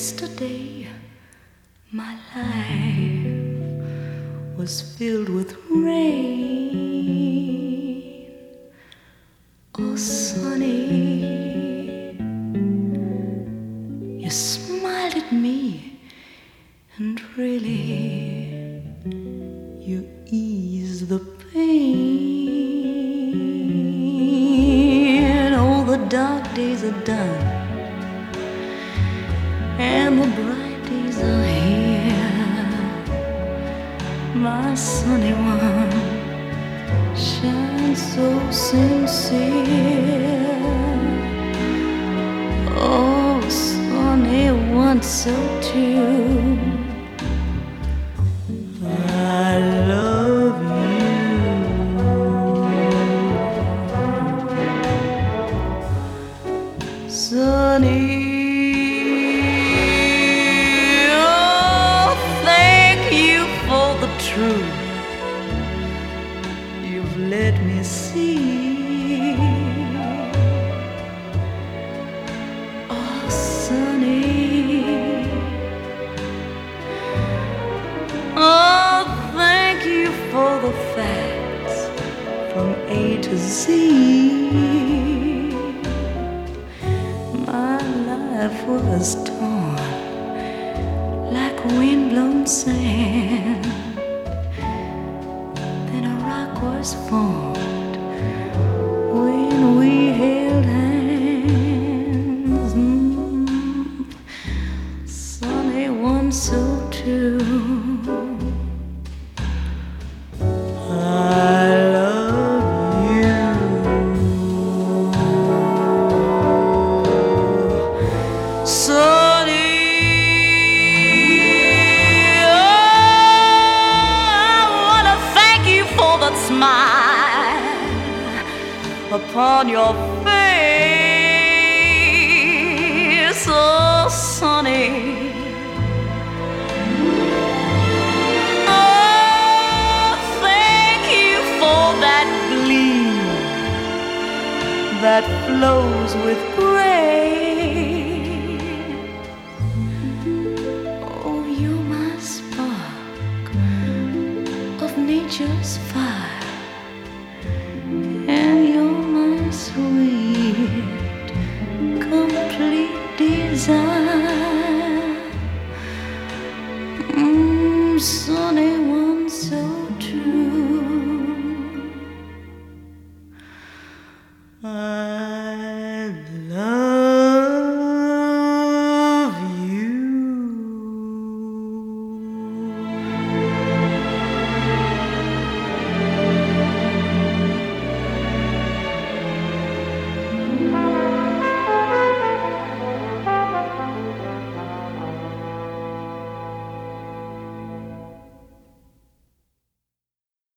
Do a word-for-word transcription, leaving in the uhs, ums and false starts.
Yesterday, my life was filled with rain. Oh, sunny, you smiled at me, and really, you eased the pain. Oh, the dark days are done, and the bright days are here. My sunny one shines so sincere. Oh, sunny one, so true. I love you, sunny. Truth you've let me see. Oh, sunny, oh, thank you for the facts from A to Z. My life was torn like wind-blown sand, was formed when we held hands. Mm, sunny one, so true. I love you, sunny. Smile upon your face, oh, sunny. Oh, thank you for that gleam that flows with grace. Oh, you're my spark of nature's fire, and you're my sweet, complete desire. Mm, so